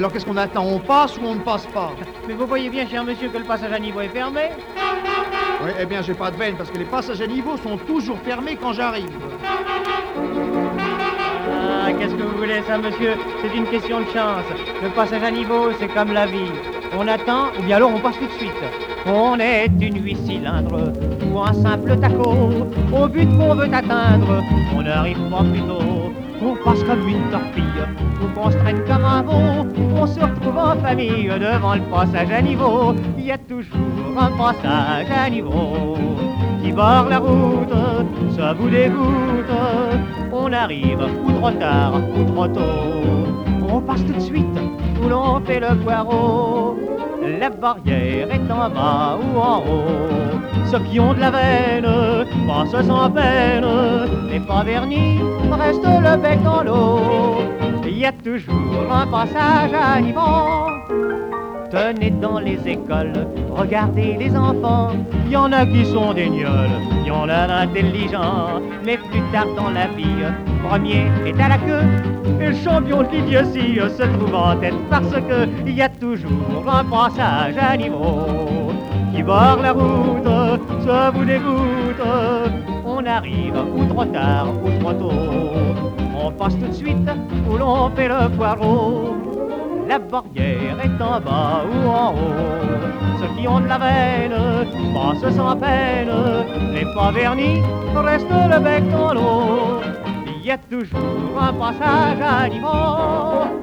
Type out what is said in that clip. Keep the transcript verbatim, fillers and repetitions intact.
alors qu'est-ce qu'on attend? On passe ou on ne passe pas? Mais vous voyez bien, cher monsieur, que le passage à niveau est fermé. Oui, eh bien, j'ai pas de veine, parce que les passages à niveau sont toujours fermés quand j'arrive. Ah, qu'est-ce que vous voulez, ça, monsieur? C'est une question de chance. Le passage à niveau, c'est comme la vie. On attend, ou bien alors on passe tout de suite. On est une huit cylindres ou un simple taco. Au but qu'on veut atteindre, on n'arrive pas plus tôt. On passe comme une torpille, ou qu'on se traîne comme un veau. On se retrouve en famille devant le passage à niveau. Il y a toujours un passage à niveau qui barre la route, ça vous dégoûte. On arrive ou trop tard ou trop tôt. On passe tout de suite où l'on fait le poireau. La barrière est en bas ou en haut. Ceux qui ont de la veine passent sans peine. Les pas vernis restent le bec dans l'eau. Il y a toujours un passage à niveau. Tenez dans les écoles, regardez les enfants. Il y en a qui sont des gnolls, il y en a d'intelligents. Mais plus tard dans la vie, premier est à la queue. Et le champion de l'idiotie se trouve en tête parce que il y a toujours un passage à niveau qui barre la route, ça vous dégoûte. On arrive ou trop tard ou trop tôt. On passe tout de suite où l'on fait le poireau. La barrière est en bas ou en haut. Ceux qui ont de la veine passent sans peine. Les pas vernis restent le bec dans l'eau. Il y a toujours un passage à niveau.